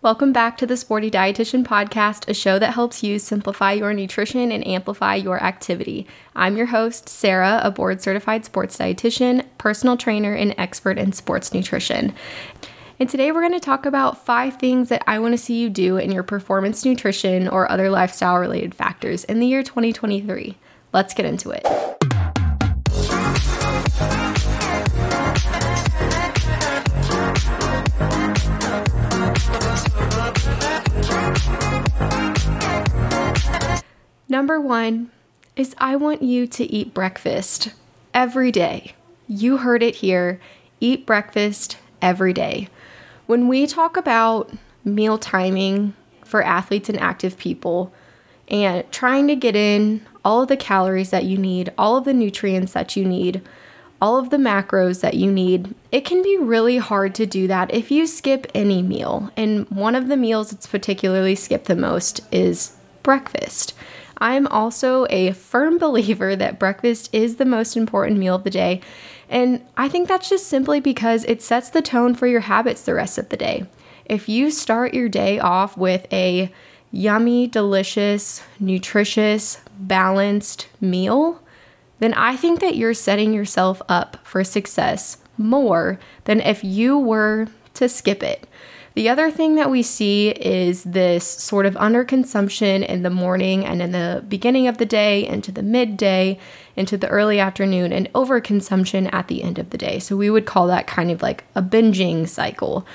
Welcome back to the Sporty Dietitian Podcast, a show that helps you simplify your nutrition and amplify your activity. I'm your host, Sarah, a board-certified sports dietitian, personal trainer, and expert in sports nutrition. And today we're going to talk about 5 things that I want to see you do in your performance nutrition or other lifestyle-related factors in the year 2023. Let's get into it. Number 1 is I want you to eat breakfast every day. You heard it here. Eat breakfast every day. When we talk about meal timing for athletes and active people and trying to get in all of the calories that you need, all of the nutrients that you need, all of the macros that you need, it can be really hard to do that if you skip any meal. And one of the meals that's particularly skipped the most is breakfast. I'm also a firm believer that breakfast is the most important meal of the day. And I think that's just simply because it sets the tone for your habits the rest of the day. If you start your day off with a yummy, delicious, nutritious, balanced meal, then I think that you're setting yourself up for success more than if you were to skip it. The other thing that we see is this sort of underconsumption in the morning and in the beginning of the day, into the midday, into the early afternoon, and overconsumption at the end of the day. So we would call that kind of like a binging cycle.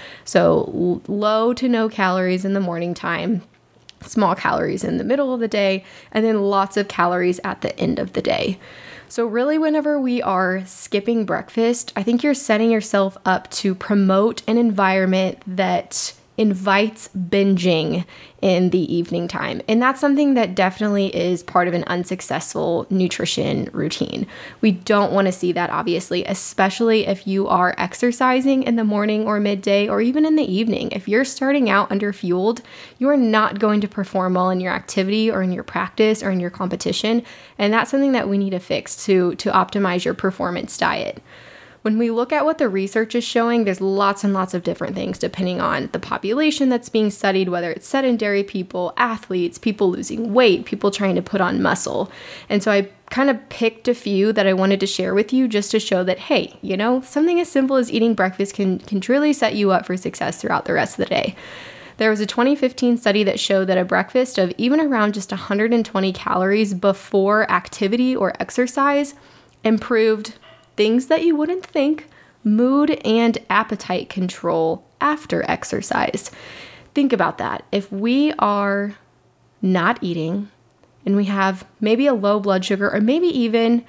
So low to no calories in the morning time, small calories in the middle of the day, and then lots of calories at the end of the day. So really, whenever we are skipping breakfast, I think you're setting yourself up to promote an environment that invites binging in the evening time. And that's something that definitely is part of an unsuccessful nutrition routine. We don't want to see that, obviously, especially if you are exercising in the morning or midday or even in the evening. If you're starting out underfueled, you are not going to perform well in your activity or in your practice or in your competition. And that's something that we need to fix to optimize your performance diet. When we look at what the research is showing, there's lots and lots of different things depending on the population that's being studied, whether it's sedentary people, athletes, people losing weight, people trying to put on muscle. And so I kind of picked a few that I wanted to share with you just to show that, hey, something as simple as eating breakfast can truly set you up for success throughout the rest of the day. There was a 2015 study that showed that a breakfast of even around just 120 calories before activity or exercise improved things that you wouldn't think, mood and appetite control after exercise. Think about that. If we are not eating and we have maybe a low blood sugar or maybe even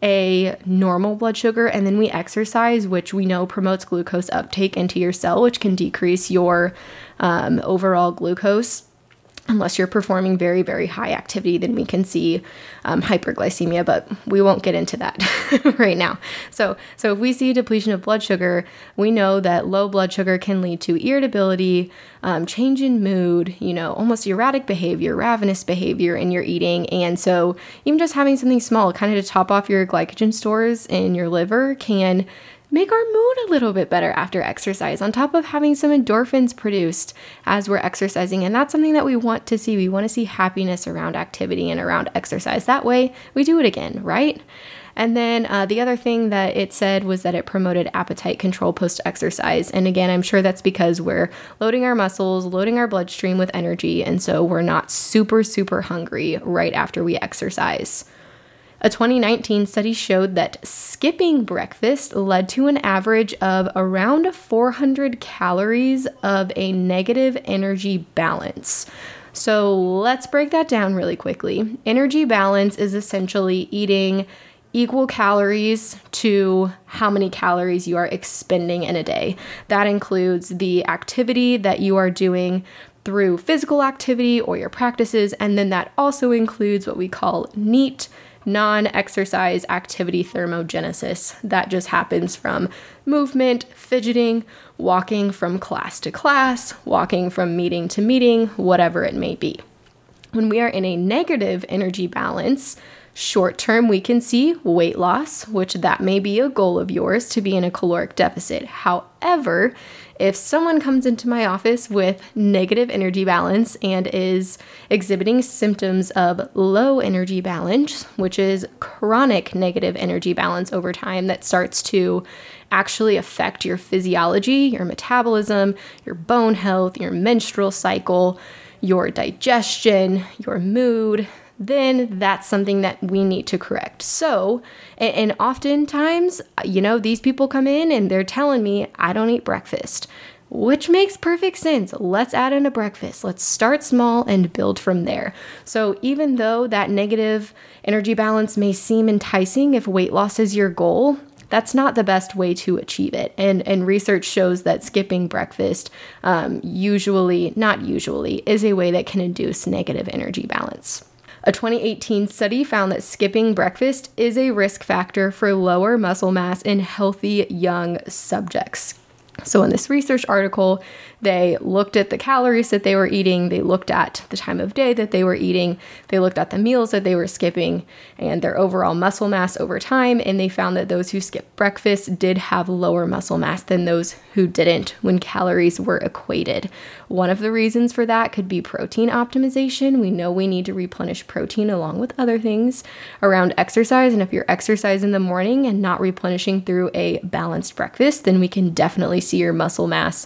a normal blood sugar and then we exercise, which we know promotes glucose uptake into your cell, which can decrease your overall glucose. Unless you're performing very, very high activity, then we can see hyperglycemia, but we won't get into that right now. So if we see depletion of blood sugar, we know that low blood sugar can lead to irritability, change in mood, almost erratic behavior, ravenous behavior in your eating. And so even just having something small kind of to top off your glycogen stores in your liver can make our mood a little bit better after exercise, on top of having some endorphins produced as we're exercising. And that's something that we want to see. We want to see happiness around activity and around exercise. That way we do it again, right? And then the other thing that it said was that it promoted appetite control post-exercise. And again, I'm sure that's because we're loading our muscles, loading our bloodstream with energy. And so we're not super, super hungry right after we exercise. A 2019 study showed that skipping breakfast led to an average of around 400 calories of a negative energy balance. So let's break that down really quickly. Energy balance is essentially eating equal calories to how many calories you are expending in a day. That includes the activity that you are doing through physical activity or your practices, and then that also includes what we call NEAT, non-exercise activity thermogenesis. That just happens from movement, fidgeting, walking from class to class, walking from meeting to meeting, whatever it may be. When we are in a negative energy balance, short term, we can see weight loss, which that may be a goal of yours to be in a caloric deficit. However, if someone comes into my office with negative energy balance and is exhibiting symptoms of low energy balance, which is chronic negative energy balance over time that starts to actually affect your physiology, your metabolism, your bone health, your menstrual cycle, your digestion, your mood, then that's something that we need to correct. So, and oftentimes, these people come in and they're telling me, I don't eat breakfast, which makes perfect sense. Let's add in a breakfast. Let's start small and build from there. So even though that negative energy balance may seem enticing if weight loss is your goal, that's not the best way to achieve it. And research shows that skipping breakfast not usually, is a way that can induce negative energy balance. A 2018 study found that skipping breakfast is a risk factor for lower muscle mass in healthy young subjects. So in this research article, they looked at the calories that they were eating, they looked at the time of day that they were eating, they looked at the meals that they were skipping, and their overall muscle mass over time, and they found that those who skipped breakfast did have lower muscle mass than those who didn't when calories were equated. One of the reasons for that could be protein optimization. We know we need to replenish protein along with other things around exercise, and if you're exercising in the morning and not replenishing through a balanced breakfast, then we can definitely see your muscle mass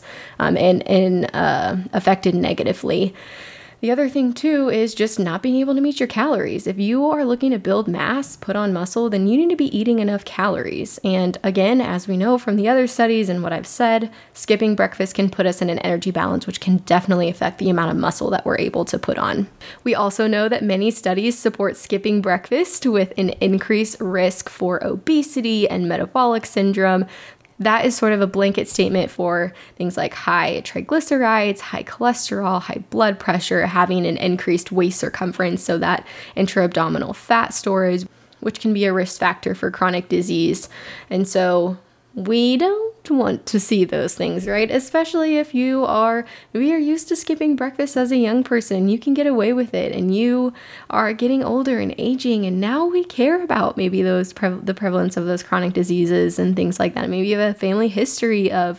affected negatively. The other thing too is just not being able to meet your calories. If you are looking to build mass, put on muscle, then you need to be eating enough calories. And again, as we know from the other studies and what I've said, skipping breakfast can put us in an energy balance, which can definitely affect the amount of muscle that we're able to put on. We also know that many studies support skipping breakfast with an increased risk for obesity and metabolic syndrome. That is sort of a blanket statement for things like high triglycerides, high cholesterol, high blood pressure, having an increased waist circumference, so that intra-abdominal fat storage, which can be a risk factor for chronic disease. And so we don't want to see those things, right? Especially if maybe you're used to skipping breakfast as a young person, you can get away with it, and you are getting older and aging, and now we care about maybe the prevalence of those chronic diseases and things like that. Maybe you have a family history of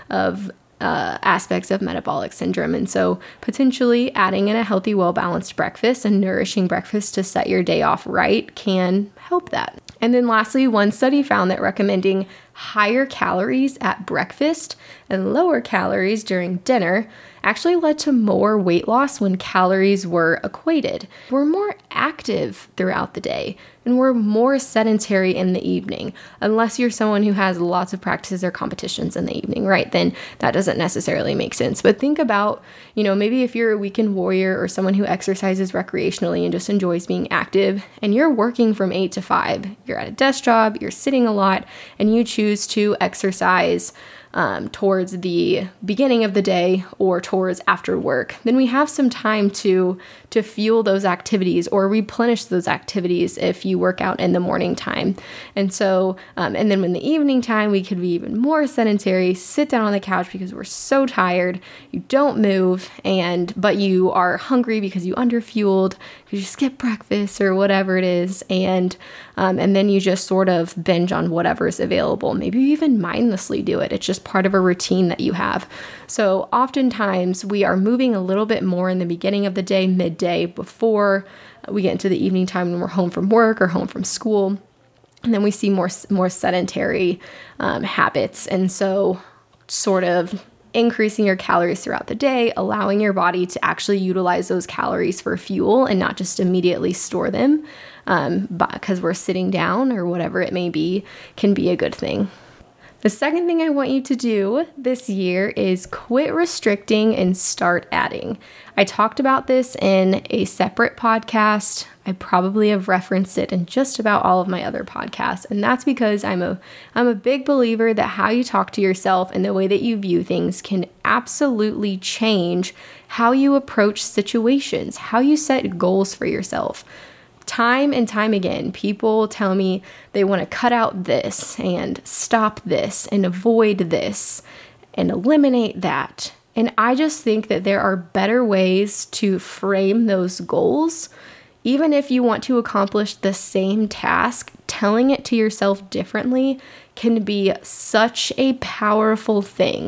aspects of metabolic syndrome. And so potentially adding in a healthy, well-balanced breakfast and nourishing breakfast to set your day off right can help that. And then lastly, one study found that recommending higher calories at breakfast and lower calories during dinner actually led to more weight loss when calories were equated. We're more active throughout the day, and we're more sedentary in the evening. Unless you're someone who has lots of practices or competitions in the evening, right? Then that doesn't necessarily make sense. But think about, maybe if you're a weekend warrior or someone who exercises recreationally and just enjoys being active, and you're working from 8 to 5, you're at a desk job, you're sitting a lot, and you choose to exercise towards the beginning of the day or towards after work, then we have some time to fuel those activities or replenish those activities if you work out in the morning time. And so, and then in the evening time, we could be even more sedentary, sit down on the couch because we're so tired, you don't move, but you are hungry because you underfueled, because you skip breakfast or whatever it is, and then you just sort of binge on whatever's available. Maybe you even mindlessly do it. It's just part of a routine that you have. So oftentimes we are moving a little bit more in the beginning of the day, midday, before we get into the evening time when we're home from work or home from school. And then we see more sedentary habits. And so sort of increasing your calories throughout the day, allowing your body to actually utilize those calories for fuel and not just immediately store them because we're sitting down or whatever it may be, can be a good thing. The second thing I want you to do this year is quit restricting and start adding. I talked about this in a separate podcast. I probably have referenced it in just about all of my other podcasts. And that's because I'm a big believer that how you talk to yourself and the way that you view things can absolutely change how you approach situations, how you set goals for yourself. Time and time again, people tell me they want to cut out this and stop this and avoid this and eliminate that. And I just think that there are better ways to frame those goals. Even if you want to accomplish the same task, telling it to yourself differently can be such a powerful thing.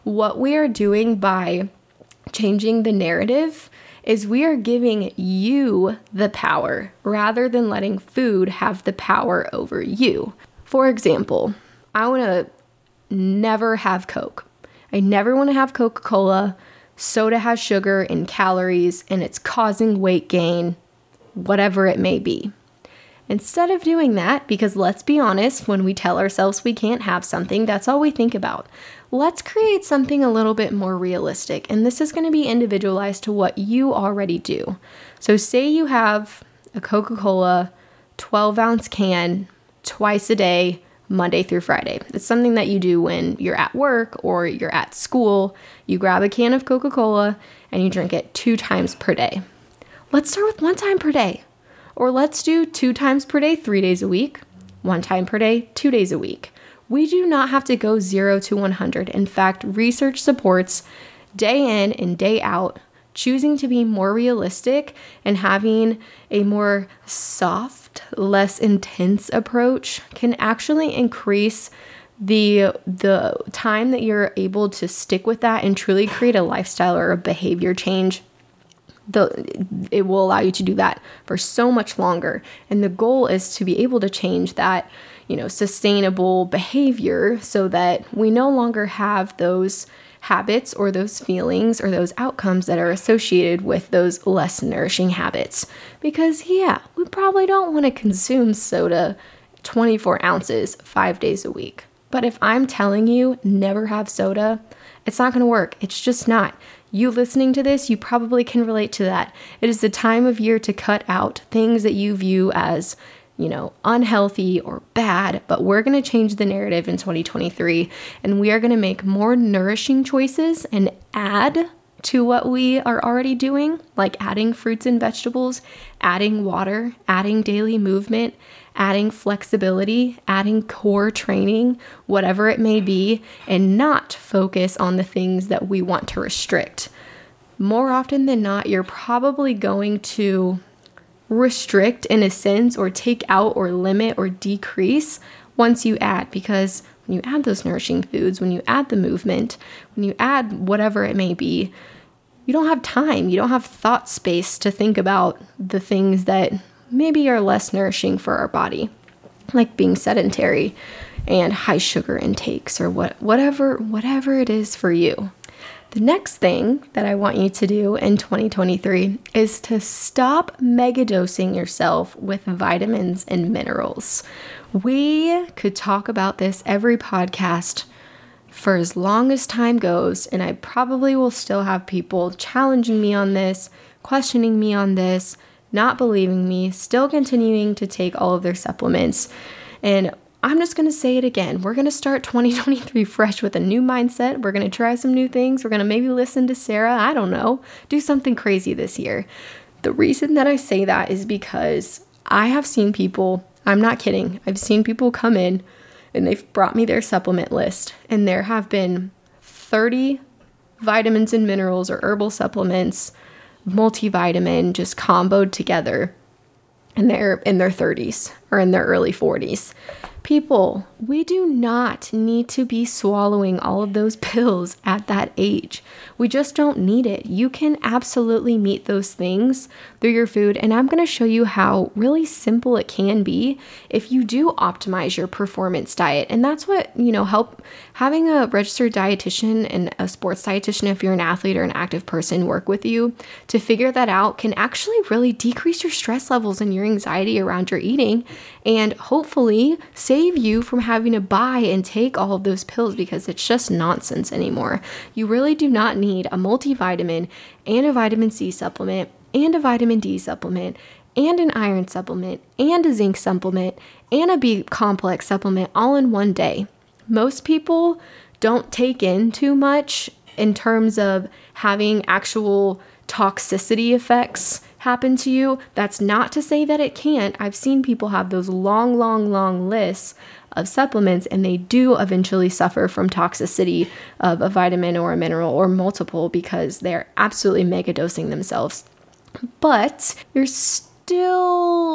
What we are doing by changing the narrative is we are giving you the power rather than letting food have the power over you. For example, I want to never have Coke. I never want to have Coca-Cola. Soda has sugar and calories, and it's causing weight gain, whatever it may be. Instead of doing that, because let's be honest, when we tell ourselves we can't have something, that's all we think about. Let's create something a little bit more realistic, and this is going to be individualized to what you already do. So say you have a Coca-Cola 12-ounce can twice a day, Monday through Friday. It's something that you do when you're at work or you're at school. You grab a can of Coca-Cola and you drink it 2 times per day. Let's start with 1 time per day. Or let's do 2 times per day, 3 days a week, 1 time per day, 2 days a week. We do not have to go 0 to 100. In fact, research supports day in and day out choosing to be more realistic and having a more soft, less intense approach can actually increase the time that you're able to stick with that and truly create a lifestyle or a behavior change. It will allow you to do that for so much longer. And the goal is to be able to change that, sustainable behavior so that we no longer have those habits or those feelings or those outcomes that are associated with those less nourishing habits. Because we probably don't want to consume soda 24 ounces 5 days a week. But if I'm telling you never have soda, it's not going to work. It's just not. You listening to this, you probably can relate to that. It is the time of year to cut out things that you view as, unhealthy or bad, but we're going to change the narrative in 2023, and we are going to make more nourishing choices and add to what we are already doing, like adding fruits and vegetables, adding water, adding daily movement, adding flexibility, adding core training, whatever it may be, and not focus on the things that we want to restrict. More often than not, you're probably going to restrict in a sense or take out or limit or decrease once you add, because when you add those nourishing foods, when you add the movement, when you add whatever it may be, you don't have time, you don't have thought space to think about the things that maybe are less nourishing for our body, like being sedentary and high sugar intakes or whatever it is for you. The next thing that I want you to do in 2023 is to stop megadosing yourself with vitamins and minerals. We could talk about this every podcast for as long as time goes, and I probably will still have people challenging me on this, questioning me on this, not believing me, still continuing to take all of their supplements. And I'm just going to say it again. We're going to start 2023 fresh with a new mindset. We're going to try some new things. We're going to maybe listen to Sarah. I don't know. Do something crazy this year. The reason that I say that is because I have seen people, I'm not kidding, I've seen people come in and they've brought me their supplement list, and there have been 30 vitamins and minerals or herbal supplements, multivitamin, just comboed together, and they're in their 30s or in their early 40s. People, we do not need to be swallowing all of those pills at that age. We just don't need it. You can absolutely meet those things through your food, and I'm going to show you how really simple it can be if you do optimize your performance diet. And that's what, help having a registered dietitian and a sports dietitian, if you're an athlete or an active person, work with you to figure that out can actually really decrease your stress levels and your anxiety around your eating, and hopefully save you from having to buy and take all of those pills, because it's just nonsense anymore. You really do not need a multivitamin and a vitamin C supplement and a vitamin D supplement and an iron supplement and a zinc supplement and a B complex supplement all in one day. Most people don't take in too much in terms of having actual toxicity effects happen to you. That's not to say that it can't. I've seen people have those long lists of supplements, and they do eventually suffer from toxicity of a vitamin or a mineral or multiple because they're absolutely mega dosing themselves. But you're still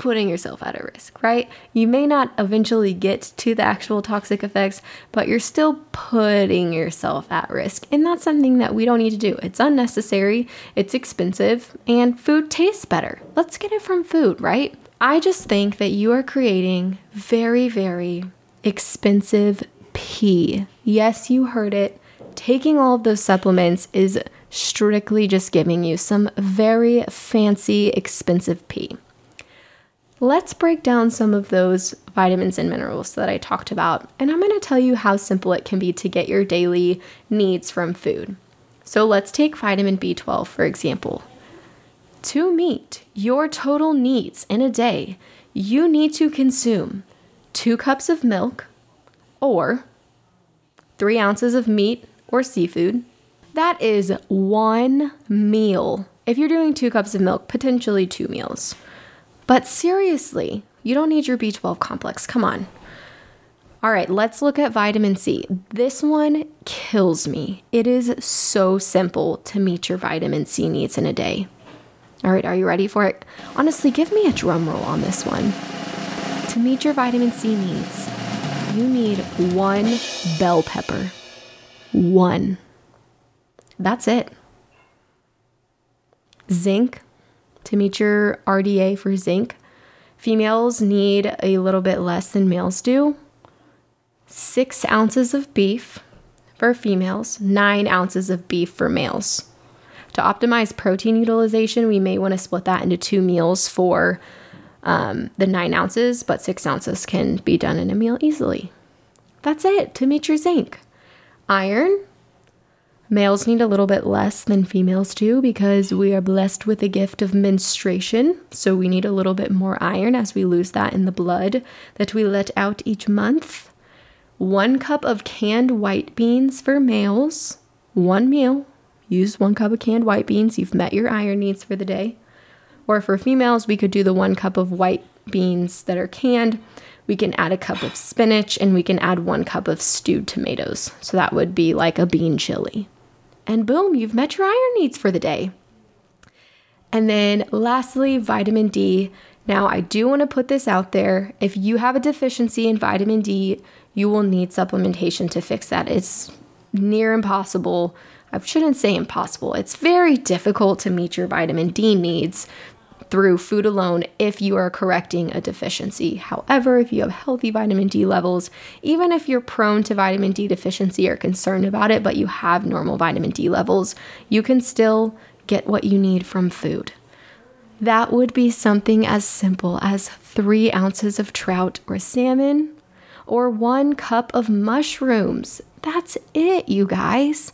putting yourself at a risk, right? You may not eventually get to the actual toxic effects, but you're still putting yourself at risk. And that's something that we don't need to do. It's unnecessary, it's expensive, and food tastes better. Let's get it from food, right? I just think that you are creating very, very expensive pee. Yes, you heard it. Taking all of those supplements is strictly just giving you some very fancy, expensive pee. Let's break down some of those vitamins and minerals that I talked about, and I'm going to tell you how simple it can be to get your daily needs from food. So let's take vitamin B12, for example. To meet your total needs in a day, you need to consume 2 cups of milk or 3 ounces of meat or seafood. That is 1 meal. If you're doing 2 cups of milk, potentially 2 meals. But seriously, you don't need your B12 complex. Come on. All right, let's look at vitamin C. This one kills me. It is so simple to meet your vitamin C needs in a day. All right, are you ready for it? Honestly, give me a drum roll on this one. To meet your vitamin C needs, you need 1 bell pepper. 1. That's it. Zinc, to meet your RDA for zinc, females need a little bit less than males do. 6 ounces of beef for females, 9 ounces of beef for males. To optimize protein utilization, we may want to split that into 2 meals for the 9 ounces, but 6 ounces can be done in a meal easily. That's it to meet your zinc. Iron, males need a little bit less than females do because we are blessed with the gift of menstruation. So we need a little bit more iron as we lose that in the blood that we let out each month. 1 cup of canned white beans for males. 1 meal. Use 1 cup of canned white beans. You've met your iron needs for the day. Or for females, we could do the 1 cup of white beans that are canned. We can add a cup of spinach and we can add 1 cup of stewed tomatoes. So that would be like a bean chili. And boom, you've met your iron needs for the day. And then lastly, vitamin D. Now, I do want to put this out there. If you have a deficiency in vitamin D, you will need supplementation to fix that. It's near impossible. I shouldn't say impossible. It's very difficult to meet your vitamin D needs through food alone if you are correcting a deficiency. However, if you have healthy vitamin D levels, even if you're prone to vitamin D deficiency or concerned about it, but you have normal vitamin D levels, you can still get what you need from food. That would be something as simple as 3 ounces of trout or salmon or 1 cup of mushrooms. That's it, you guys.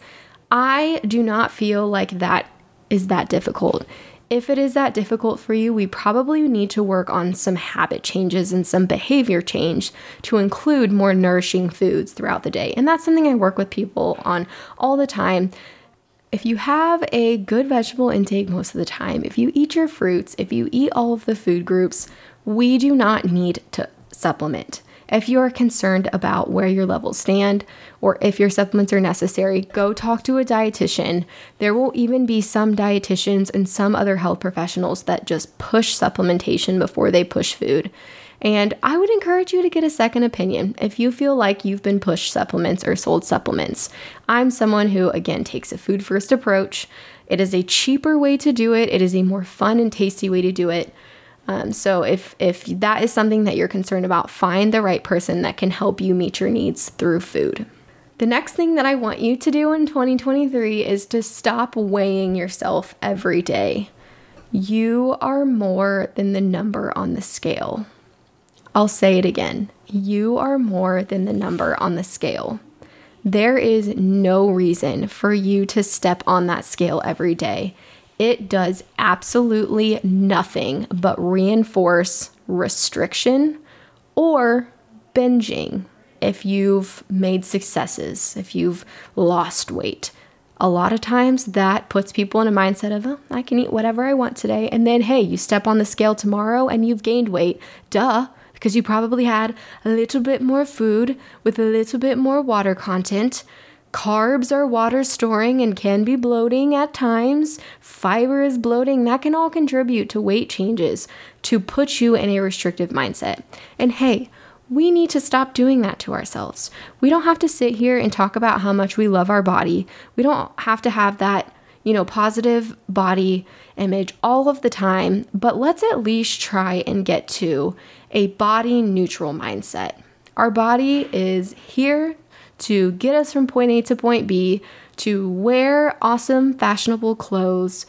I do not feel like that is that difficult. If it is that difficult for you, we probably need to work on some habit changes and some behavior change to include more nourishing foods throughout the day. And that's something I work with people on all the time. If you have a good vegetable intake most of the time, if you eat your fruits, if you eat all of the food groups, we do not need to supplement. If you are concerned about where your levels stand or if your supplements are necessary, go talk to a dietitian. There will even be some dietitians and some other health professionals that just push supplementation before they push food. And I would encourage you to get a second opinion if you feel like you've been pushed supplements or sold supplements. I'm someone who, again, takes a food first approach. It is a cheaper way to do it. It is a more fun and tasty way to do it. So if that is something that you're concerned about, find the right person that can help you meet your needs through food. The next thing that I want you to do in 2023 is to stop weighing yourself every day. You are more than the number on the scale. I'll say it again. You are more than the number on the scale. There is no reason for you to step on that scale every day. It does absolutely nothing but reinforce restriction or binging if you've made successes, if you've lost weight. A lot of times that puts people in a mindset of, oh, I can eat whatever I want today. And then, hey, you step on the scale tomorrow and you've gained weight. Duh, because you probably had a little bit more food with a little bit more water content. Carbs are water storing and can be bloating at times. Fiber is bloating. That can all contribute to weight changes to put you in a restrictive mindset. And hey, we need to stop doing that to ourselves. We don't have to sit here and talk about how much we love our body. We don't have to have that, positive body image all of the time, but let's at least try and get to a body neutral mindset. Our body is here to get us from point A to point B, to wear awesome, fashionable clothes,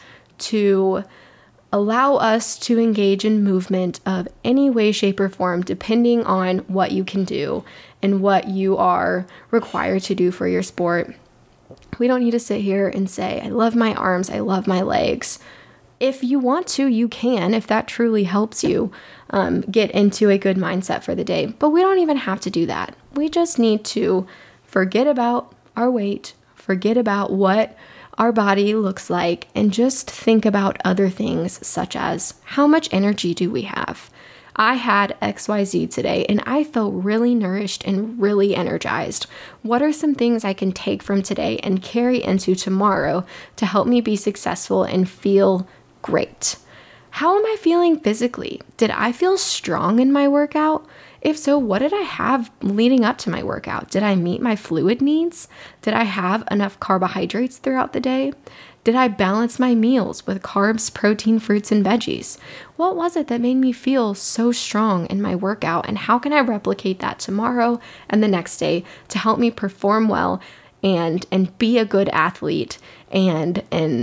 to allow us to engage in movement of any way, shape, or form, depending on what you can do and what you are required to do for your sport. We don't need to sit here and say, I love my arms, I love my legs. If you want to, you can, if that truly helps you get into a good mindset for the day. But we don't even have to do that. We just need to forget about our weight, forget about what our body looks like, and just think about other things such as how much energy do we have? I had XYZ today and I felt really nourished and really energized. What are some things I can take from today and carry into tomorrow to help me be successful and feel great? How am I feeling physically? Did I feel strong in my workout? If so, what did I have leading up to my workout? Did I meet my fluid needs? Did I have enough carbohydrates throughout the day? Did I balance my meals with carbs, protein, fruits, and veggies? What was it that made me feel so strong in my workout? And how can I replicate that tomorrow and the next day to help me perform well and be a good athlete and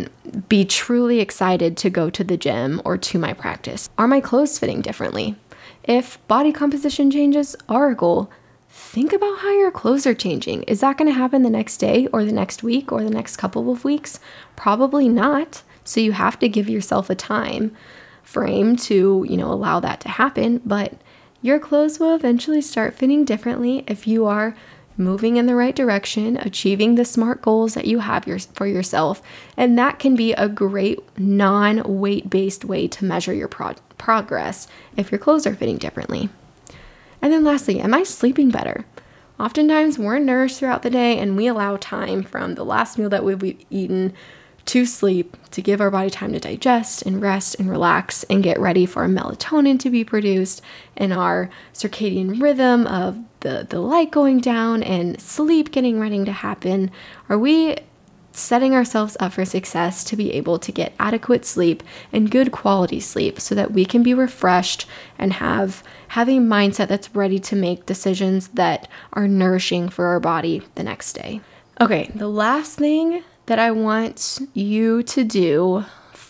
be truly excited to go to the gym or to my practice? Are my clothes fitting differently? If body composition changes are a goal, think about how your clothes are changing. Is that going to happen the next day or the next week or the next couple of weeks? Probably not. So you have to give yourself a time frame to, allow that to happen. But your clothes will eventually start fitting differently if you are moving in the right direction, achieving the SMART goals that you have for yourself. And that can be a great non-weight-based way to measure your progress if your clothes are fitting differently. And then lastly, am I sleeping better? Oftentimes we're nourished throughout the day and we allow time from the last meal that we've eaten to sleep to give our body time to digest and rest and relax and get ready for our melatonin to be produced and our circadian rhythm of the light going down and sleep getting ready to happen. Are we setting ourselves up for success to be able to get adequate sleep and good quality sleep so that we can be refreshed and have a mindset that's ready to make decisions that are nourishing for our body the next day? Okay, the last thing that I want you to do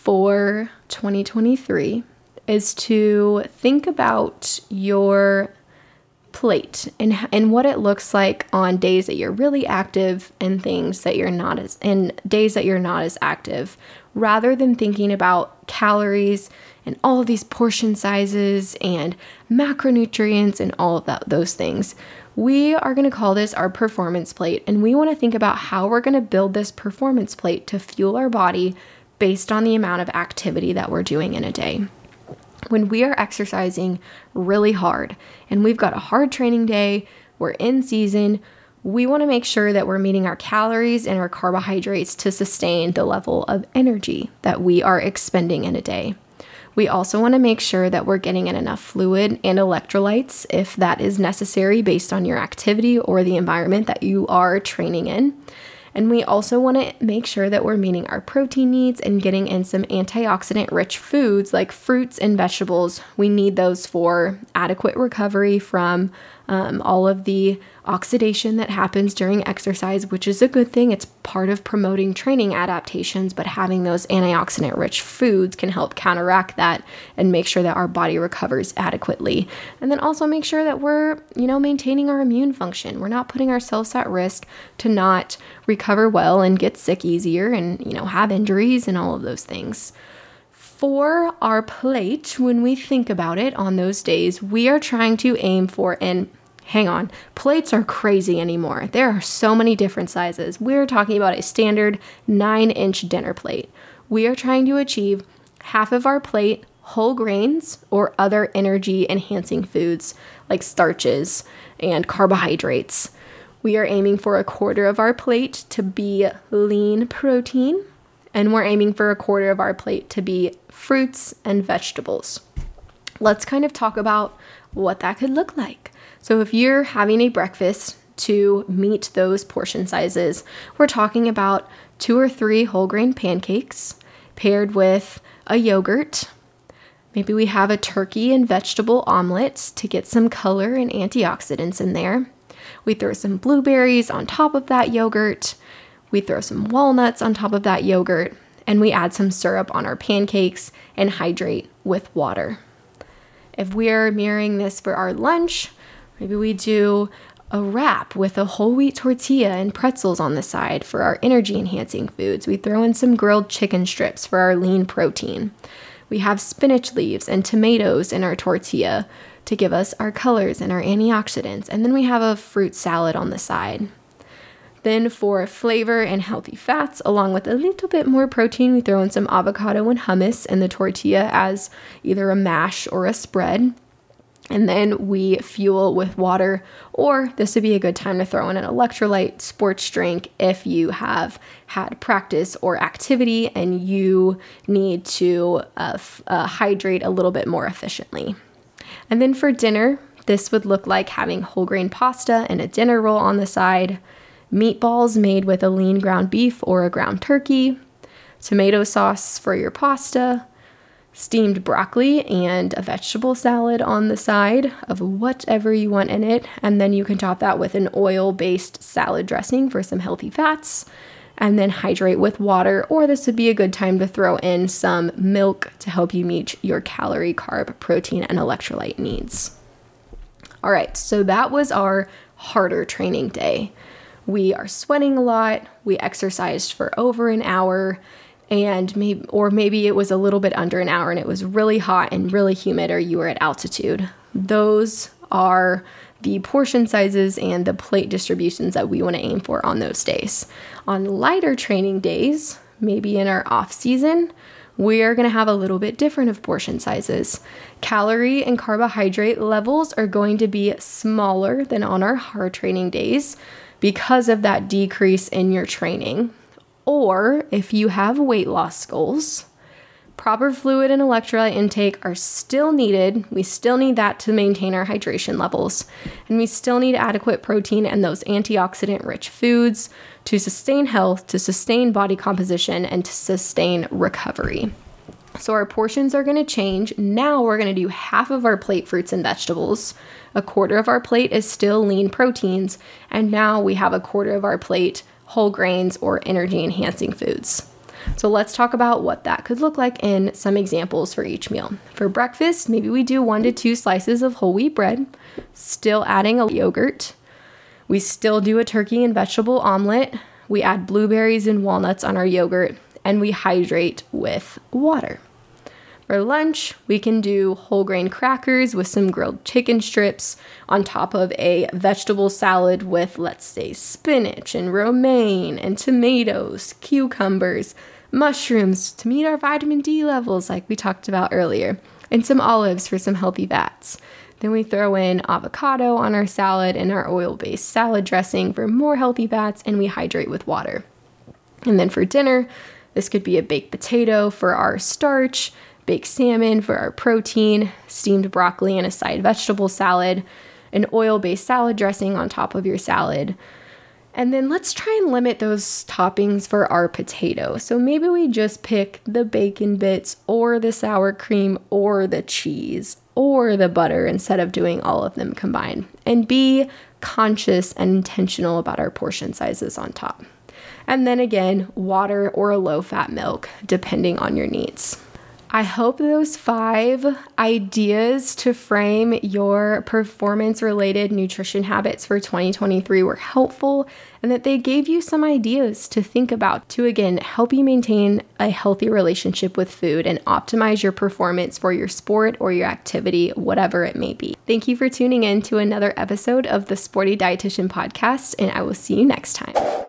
for 2023 is to think about your plate and what it looks like on days that you're really active and days that you're not as active, rather than thinking about calories and all of these portion sizes and macronutrients and all of those things. We are going to call this our performance plate, and we want to think about how we're going to build this performance plate to fuel our body based on the amount of activity that we're doing in a day. When we are exercising really hard and we've got a hard training day, we're in season, we want to make sure that we're meeting our calories and our carbohydrates to sustain the level of energy that we are expending in a day. We also want to make sure that we're getting in enough fluid and electrolytes if that is necessary based on your activity or the environment that you are training in. And we also want to make sure that we're meeting our protein needs and getting in some antioxidant-rich foods like fruits and vegetables. We need those for adequate recovery from all of the oxidation that happens during exercise, which is a good thing. It's part of promoting training adaptations, but having those antioxidant-rich foods can help counteract that and make sure that our body recovers adequately. And then also make sure that we're, maintaining our immune function. We're not putting ourselves at risk to not recover well and get sick easier and, have injuries and all of those things. For our plate, when we think about it on those days, we are trying to aim for, and hang on, plates are crazy anymore. There are so many different sizes. We're talking about a standard 9-inch dinner plate. We are trying to achieve half of our plate whole grains or other energy enhancing foods like starches and carbohydrates. We are aiming for a quarter of our plate to be lean protein, and we're aiming for a quarter of our plate to be fruits and vegetables. Let's kind of talk about what that could look like. So if you're having a breakfast to meet those portion sizes, we're talking about 2 or 3 whole grain pancakes paired with a yogurt. Maybe we have a turkey and vegetable omelet to get some color and antioxidants in there. We throw some blueberries on top of that yogurt. We throw some walnuts on top of that yogurt, and we add some syrup on our pancakes and hydrate with water. If we're mirroring this for our lunch, maybe we do a wrap with a whole wheat tortilla and pretzels on the side for our energy enhancing foods. We throw in some grilled chicken strips for our lean protein. We have spinach leaves and tomatoes in our tortilla to give us our colors and our antioxidants. And then we have a fruit salad on the side. Then for flavor and healthy fats, along with a little bit more protein, we throw in some avocado and hummus in the tortilla as either a mash or a spread. And then we fuel with water, or this would be a good time to throw in an electrolyte sports drink if you have had practice or activity and you need to hydrate a little bit more efficiently. And then for dinner, this would look like having whole grain pasta and a dinner roll on the side, meatballs made with a lean ground beef or a ground turkey, tomato sauce for your pasta, steamed broccoli and a vegetable salad on the side of whatever you want in it. And then you can top that with an oil-based salad dressing for some healthy fats, and then hydrate with water, or this would be a good time to throw in some milk to help you meet your calorie, carb, protein, and electrolyte needs. All right, so that was our harder training day. We are sweating a lot. We exercised for over an hour, and maybe it was a little bit under an hour and it was really hot and really humid, or you were at altitude. Those are the portion sizes and the plate distributions that we want to aim for on those days. On lighter training days, maybe in our off season, we're going to have a little bit different of portion sizes. Calorie and carbohydrate levels are going to be smaller than on our hard training days because of that decrease in your training. Or if you have weight loss goals, proper fluid and electrolyte intake are still needed. We still need that to maintain our hydration levels. And we still need adequate protein and those antioxidant-rich foods to sustain health, to sustain body composition, and to sustain recovery. So our portions are going to change. Now we're going to do half of our plate fruits and vegetables. A quarter of our plate is still lean proteins. And now we have a quarter of our plate whole grains or energy enhancing foods. So let's talk about what that could look like in some examples for each meal. For breakfast, maybe we do 1 to 2 slices of whole wheat bread, still adding a yogurt. We still do a turkey and vegetable omelet. We add blueberries and walnuts on our yogurt, and we hydrate with water. For lunch, we can do whole grain crackers with some grilled chicken strips on top of a vegetable salad with, let's say, spinach and romaine and tomatoes, cucumbers, mushrooms to meet our vitamin D levels like we talked about earlier, and some olives for some healthy fats. Then we throw in avocado on our salad and our oil-based salad dressing for more healthy fats, and we hydrate with water. And then for dinner, this could be a baked potato for our starch, baked salmon for our protein, steamed broccoli and a side vegetable salad, an oil-based salad dressing on top of your salad. And then let's try and limit those toppings for our potato. So maybe we just pick the bacon bits or the sour cream or the cheese or the butter instead of doing all of them combined. And be conscious and intentional about our portion sizes on top. And then again, water or a low-fat milk, depending on your needs. I hope those 5 ideas to frame your performance-related nutrition habits for 2023 were helpful and that they gave you some ideas to think about to, again, help you maintain a healthy relationship with food and optimize your performance for your sport or your activity, whatever it may be. Thank you for tuning in to another episode of the Sporty Dietitian Podcast, and I will see you next time.